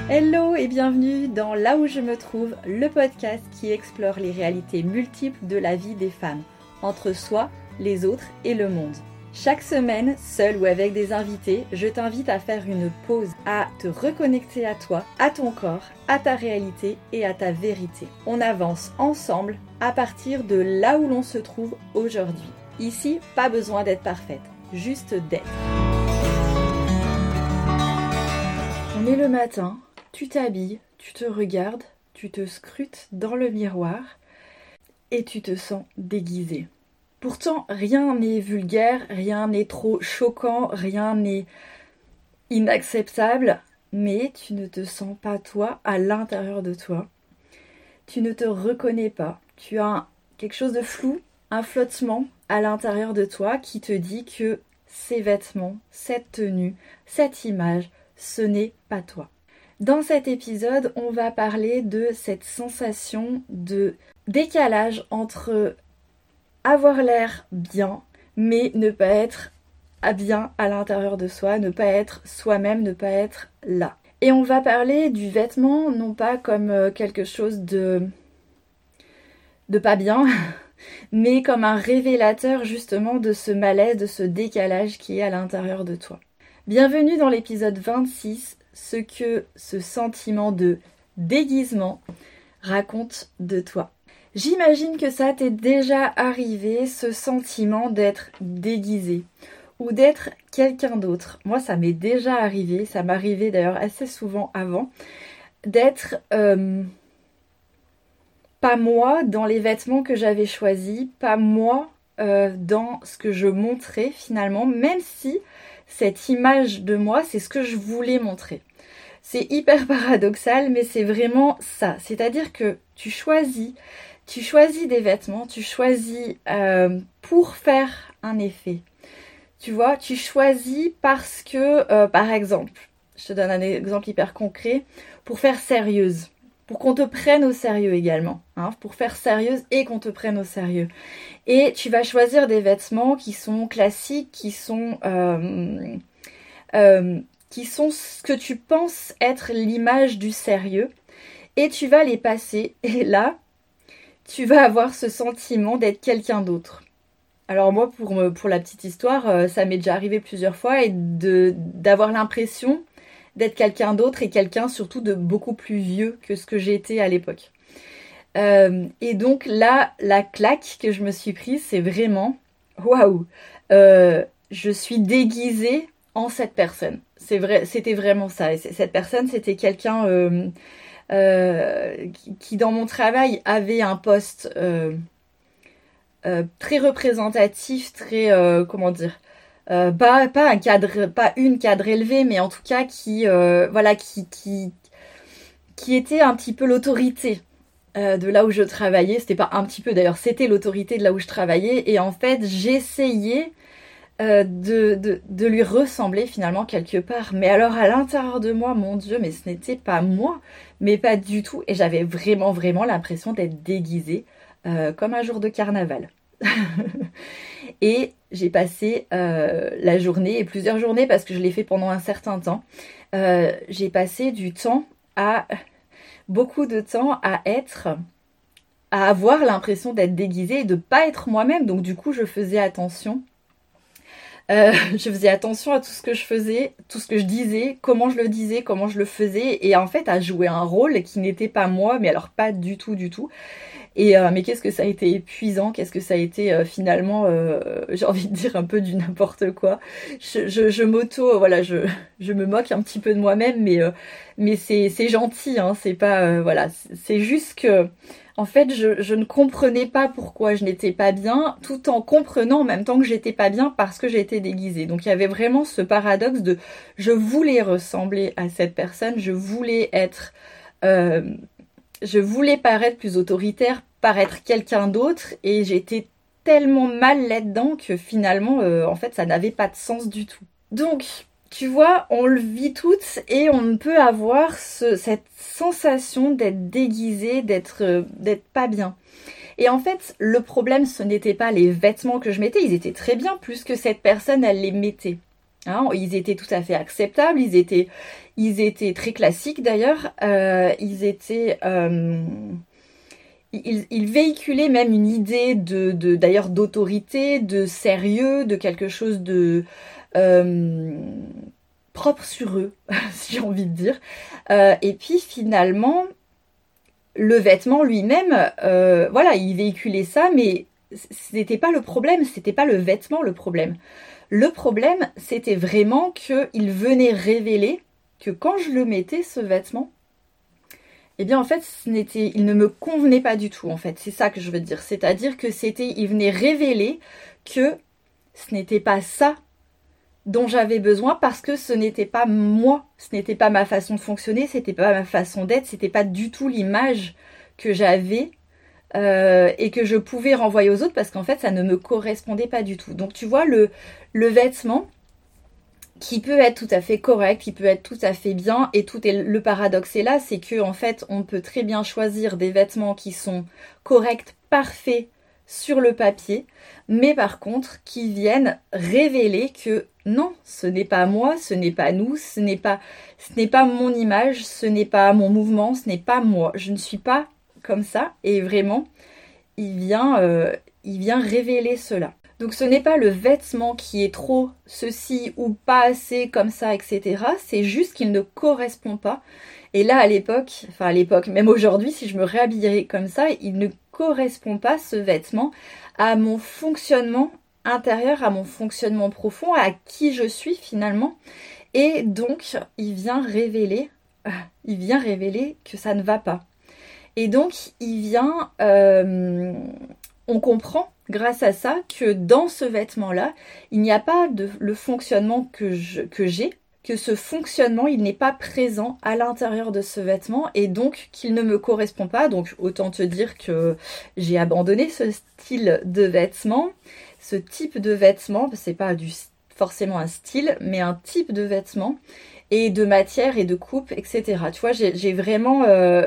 Hello et bienvenue dans Là où je me trouve, le podcast qui explore les réalités multiples de la vie des femmes, entre soi, les autres et le monde. Chaque semaine, seule ou avec des invités, je t'invite à faire une pause, à te reconnecter à toi, à ton corps, à ta réalité et à ta vérité. On avance ensemble à partir de là où l'on se trouve aujourd'hui. Ici, pas besoin d'être parfaite, juste d'être. On est le matin, tu t'habilles, tu te regardes, tu te scrutes dans le miroir et tu te sens déguisée. Pourtant, rien n'est vulgaire, rien n'est trop choquant, rien n'est inacceptable, mais tu ne te sens pas toi à l'intérieur de toi. Tu ne te reconnais pas. Tu as quelque chose de flou, un flottement à l'intérieur de toi qui te dit que ces vêtements, cette tenue, cette image, ce n'est pas toi. Dans cet épisode, on va parler de cette sensation de décalage entre avoir l'air bien, mais ne pas être bien à l'intérieur de soi, ne pas être soi-même, ne pas être là. Et on va parler du vêtement, non pas comme quelque chose de pas bien, mais comme un révélateur justement de ce malaise, de ce décalage qui est à l'intérieur de toi. Bienvenue dans l'épisode 26, ce que ce sentiment de déguisement raconte de toi. J'imagine que ça t'est déjà arrivé, ce sentiment d'être déguisé ou d'être quelqu'un d'autre. Moi, ça m'est déjà arrivé, ça m'arrivait d'ailleurs assez souvent avant, d'être pas moi dans les vêtements que j'avais choisis, pas moi dans ce que je montrais finalement, même si cette image de moi, c'est ce que je voulais montrer. C'est hyper paradoxal, mais c'est vraiment ça. C'est-à-dire que tu choisis des vêtements, tu choisis pour faire un effet. Tu vois, tu choisis parce que, par exemple, je te donne un exemple hyper concret, pour faire sérieuse, pour qu'on te prenne au sérieux également, pour faire sérieuse et qu'on te prenne au sérieux. Et tu vas choisir des vêtements qui sont classiques, qui sont ce que tu penses être l'image du sérieux, et tu vas les passer, et là, tu vas avoir ce sentiment d'être quelqu'un d'autre. Alors moi, pour la petite histoire, ça m'est déjà arrivé plusieurs fois, et d'avoir l'impression d'être quelqu'un d'autre, et quelqu'un surtout de beaucoup plus vieux que ce que j'étais à l'époque. Et donc là, la claque que je me suis prise, c'est vraiment, waouh, je suis déguisée en cette personne. C'est vrai, c'était vraiment ça. Et cette personne, c'était quelqu'un qui, dans mon travail, avait un poste très représentatif, très, pas un cadre, pas une cadre élevée, mais en tout cas qui était un petit peu l'autorité de là où je travaillais. C'était pas un petit peu d'ailleurs, c'était l'autorité de là où je travaillais. Et en fait, j'essayais de lui ressembler finalement quelque part. Mais alors à l'intérieur de moi, mon Dieu, mais ce n'était pas moi, mais pas du tout. Et j'avais vraiment l'impression d'être déguisée comme un jour de carnaval. Et j'ai passé la journée et plusieurs journées, parce que je l'ai fait pendant un certain temps. J'ai passé beaucoup de temps à avoir l'impression d'être déguisée et de pas être moi-même. Donc du coup, je faisais attention. Je faisais attention à tout ce que je faisais, tout ce que je disais, comment je le disais, comment je le faisais, et en fait à jouer un rôle qui n'était pas moi, mais alors pas du tout. Et mais qu'est-ce que ça a été épuisant, qu'est-ce que ça a été finalement, j'ai envie de dire un peu du n'importe quoi. Je me moque un petit peu de moi-même, mais c'est gentil, c'est pas, c'est juste que en fait, je ne comprenais pas pourquoi je n'étais pas bien, tout en comprenant en même temps que j'étais pas bien parce que j'étais déguisée. Donc il y avait vraiment ce paradoxe de je voulais ressembler à cette personne, je voulais paraître plus autoritaire, paraître quelqu'un d'autre, et j'étais tellement mal là-dedans que finalement, en fait, ça n'avait pas de sens du tout. Donc, tu vois, on le vit toutes et on peut avoir cette sensation d'être déguisée, d'être pas bien. Et en fait, le problème, ce n'était pas les vêtements que je mettais, ils étaient très bien, plus que cette personne, elle les mettait. Hein, ils étaient tout à fait acceptables, ils étaient très classiques d'ailleurs, ils véhiculaient même une idée d'ailleurs d'autorité, de sérieux, de quelque chose de propre sur eux, si j'ai envie de dire. Et puis finalement, le vêtement lui-même, voilà, il véhiculait ça, mais ce n'était pas le problème, c'était pas le vêtement le problème. Le problème, c'était vraiment qu'il venait révéler que quand je le mettais, ce vêtement, eh bien en fait, il ne me convenait pas du tout, en fait. C'est ça que je veux dire. C'est-à-dire que il venait révéler que ce n'était pas ça dont j'avais besoin parce que ce n'était pas moi, ce n'était pas ma façon de fonctionner, c'était pas ma façon d'être, c'était pas du tout l'image que j'avais et que je pouvais renvoyer aux autres parce qu'en fait ça ne me correspondait pas du tout. Donc tu vois le vêtement qui peut être tout à fait correct, qui peut être tout à fait bien et le paradoxe est là, c'est que en fait on peut très bien choisir des vêtements qui sont corrects, parfaits sur le papier, mais par contre qui viennent révéler que non, ce n'est pas moi, ce n'est pas nous, ce n'est pas mon image, ce n'est pas mon mouvement, ce n'est pas moi, je ne suis pas comme ça, et vraiment il vient révéler cela. Donc ce n'est pas le vêtement qui est trop ceci ou pas assez comme ça, etc. C'est juste qu'il ne correspond pas. Et là, à l'époque, même aujourd'hui, si je me réhabillerais comme ça, il ne correspond pas, ce vêtement, à mon fonctionnement intérieur, à mon fonctionnement profond, à qui je suis finalement. Et donc, il vient révéler que ça ne va pas. Et donc, on comprend grâce à ça que dans ce vêtement-là, il n'y a pas le fonctionnement que j'ai, que ce fonctionnement, il n'est pas présent à l'intérieur de ce vêtement et donc qu'il ne me correspond pas. Donc autant te dire que j'ai abandonné ce style de vêtement, ce type de vêtement, c'est pas forcément un style, mais un type de vêtement et de matière et de coupe, etc. Tu vois, j'ai vraiment...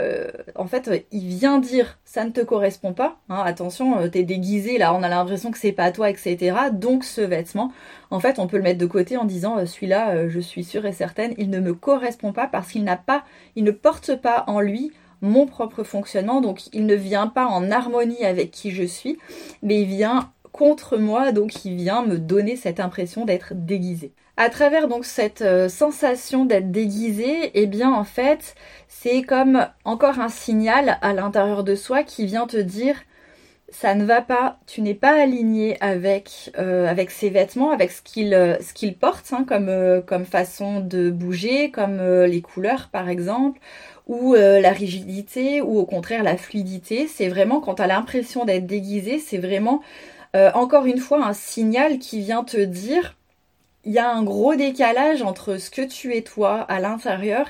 en fait, il vient dire, ça ne te correspond pas. Hein, attention, t'es déguisé, là, on a l'impression que c'est pas toi, etc. Donc, ce vêtement, en fait, on peut le mettre de côté en disant, celui-là, je suis sûre et certaine, il ne me correspond pas parce qu'il ne porte pas en lui mon propre fonctionnement. Donc, il ne vient pas en harmonie avec qui je suis, mais il vient contre moi, donc il vient me donner cette impression d'être déguisé. À travers donc cette sensation d'être déguisé, eh bien en fait, c'est comme encore un signal à l'intérieur de soi qui vient te dire ça ne va pas, tu n'es pas aligné avec ces vêtements, avec ce qu'ils portent, hein, comme façon de bouger, comme les couleurs par exemple, ou la rigidité, ou au contraire la fluidité. C'est vraiment quand tu as l'impression d'être déguisé, c'est vraiment encore une fois un signal qui vient te dire il y a un gros décalage entre ce que tu es toi à l'intérieur,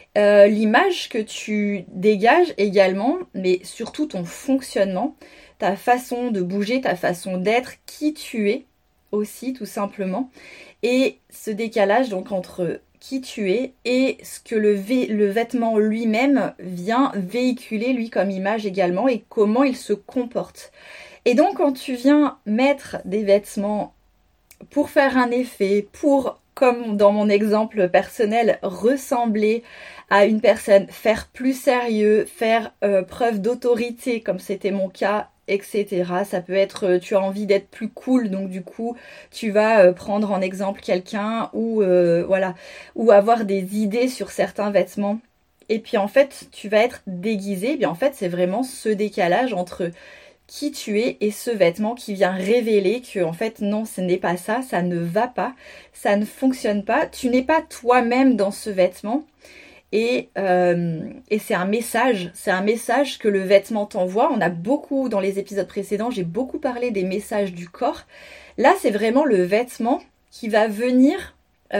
l'image que tu dégages également, mais surtout ton fonctionnement, ta façon de bouger, ta façon d'être, qui tu es aussi tout simplement. Et ce décalage donc entre qui tu es et ce que le vêtement lui-même vient véhiculer lui comme image également et comment il se comporte. Et donc quand tu viens mettre des vêtements pour faire un effet, pour, comme dans mon exemple personnel, ressembler à une personne, faire plus sérieux, faire preuve d'autorité, comme c'était mon cas, etc. Ça peut être, tu as envie d'être plus cool, donc du coup, tu vas prendre en exemple quelqu'un ou voilà, ou avoir des idées sur certains vêtements. Et puis en fait, tu vas être déguisé. Et bien en fait, c'est vraiment ce décalage entre qui tu es et ce vêtement qui vient révéler que en fait non, ce n'est pas ça, ça ne va pas, ça ne fonctionne pas, tu n'es pas toi-même dans ce vêtement et c'est un message que le vêtement t'envoie. On a beaucoup, dans les épisodes précédents, j'ai beaucoup parlé des messages du corps. Là, c'est vraiment le vêtement qui va venir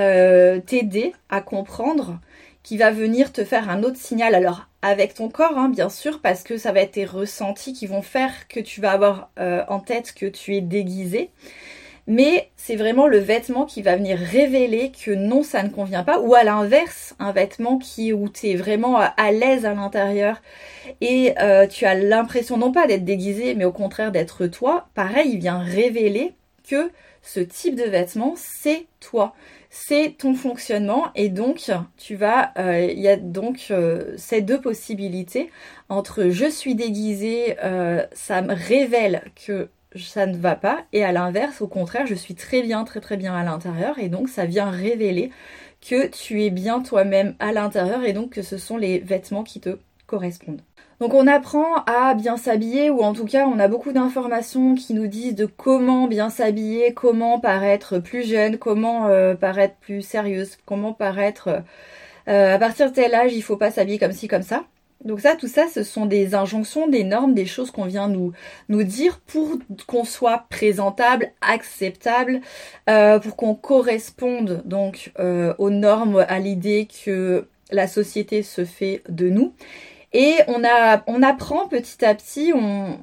t'aider à comprendre, qui va venir te faire un autre signal. Alors, avec ton corps, hein, bien sûr, parce que ça va être tes ressentis qui vont faire que tu vas avoir en tête que tu es déguisé. Mais c'est vraiment le vêtement qui va venir révéler que non, ça ne convient pas. Ou à l'inverse, un vêtement où tu es vraiment à l'aise à l'intérieur et tu as l'impression non pas d'être déguisé, mais au contraire d'être toi. Pareil, il vient révéler que ce type de vêtements, c'est toi. C'est ton fonctionnement et donc il y a donc ces deux possibilités entre je suis déguisée, ça me révèle que ça ne va pas et à l'inverse, au contraire, je suis très bien à l'intérieur et donc ça vient révéler que tu es bien toi-même à l'intérieur et donc que ce sont les vêtements qui te correspondent. Donc on apprend à bien s'habiller ou en tout cas on a beaucoup d'informations qui nous disent de comment bien s'habiller, comment paraître plus jeune, comment paraître plus sérieuse, comment paraître à partir de tel âge il faut pas s'habiller comme ci comme ça. Donc tout ça ce sont des injonctions, des normes, des choses qu'on vient nous dire pour qu'on soit présentable, acceptable, pour qu'on corresponde donc aux normes, à l'idée que la société se fait de nous. Et on apprend petit à petit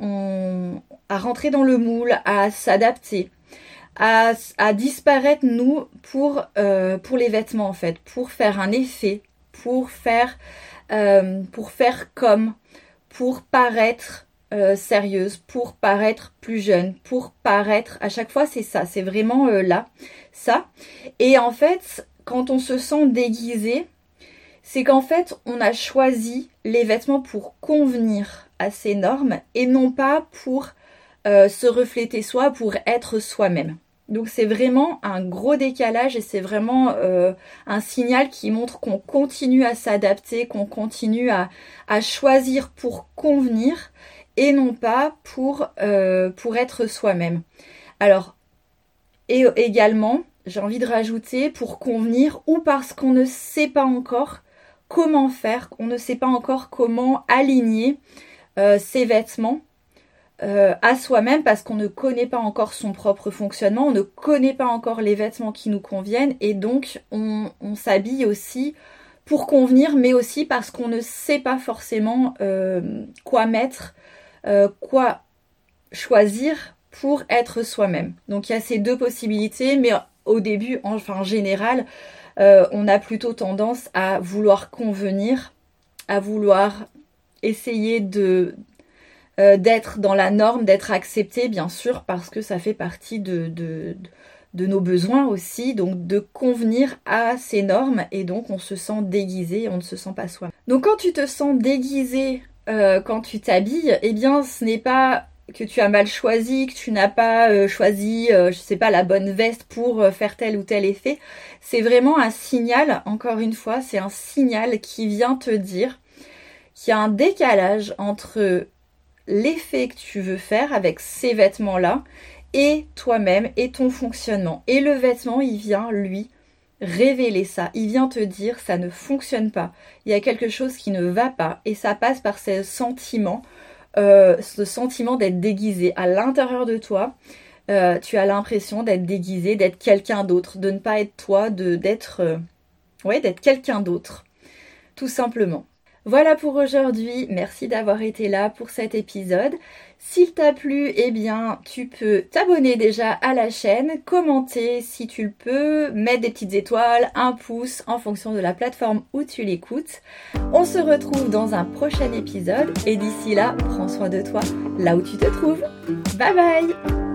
à rentrer dans le moule, à s'adapter, à disparaître nous pour les vêtements en fait, pour faire un effet, pour faire comme, pour paraître sérieuse, pour paraître plus jeune, pour paraître, à chaque fois c'est ça, c'est vraiment ça. Et en fait, quand on se sent déguisé, c'est qu'en fait, on a choisi les vêtements pour convenir à ces normes et non pas pour se refléter soi, pour être soi-même. Donc c'est vraiment un gros décalage et c'est vraiment un signal qui montre qu'on continue à s'adapter, qu'on continue à choisir pour convenir et non pas pour être soi-même. Alors, et également, j'ai envie de rajouter pour convenir ou parce qu'on ne sait pas encore comment faire, on ne sait pas encore comment aligner ses vêtements à soi-même parce qu'on ne connaît pas encore son propre fonctionnement, on ne connaît pas encore les vêtements qui nous conviennent et donc on s'habille aussi pour convenir mais aussi parce qu'on ne sait pas forcément quoi mettre, quoi choisir pour être soi-même. Donc il y a ces deux possibilités mais au début, en général, on a plutôt tendance à vouloir convenir, à vouloir essayer d'être dans la norme, d'être accepté, bien sûr, parce que ça fait partie de nos besoins aussi, donc de convenir à ces normes, et donc on se sent déguisé, on ne se sent pas soi. Donc quand tu te sens déguisé, quand tu t'habilles, eh bien ce n'est pas que tu as mal choisi, que tu n'as pas choisi, la bonne veste pour faire tel ou tel effet. C'est vraiment un signal, encore une fois, c'est un signal qui vient te dire qu'il y a un décalage entre l'effet que tu veux faire avec ces vêtements-là et toi-même et ton fonctionnement. Et le vêtement, il vient, lui, révéler ça. Il vient te dire, ça ne fonctionne pas. Il y a quelque chose qui ne va pas et ça passe par ce sentiment d'être déguisé à l'intérieur de toi. Tu as l'impression d'être déguisé, d'être quelqu'un d'autre, de ne pas être toi, d'être quelqu'un d'autre, tout simplement. Voilà pour aujourd'hui, merci d'avoir été là pour cet épisode. S'il t'a plu, eh bien, tu peux t'abonner déjà à la chaîne, commenter si tu le peux, mettre des petites étoiles, un pouce en fonction de la plateforme où tu l'écoutes. On se retrouve dans un prochain épisode et d'ici là, prends soin de toi là où tu te trouves. Bye bye!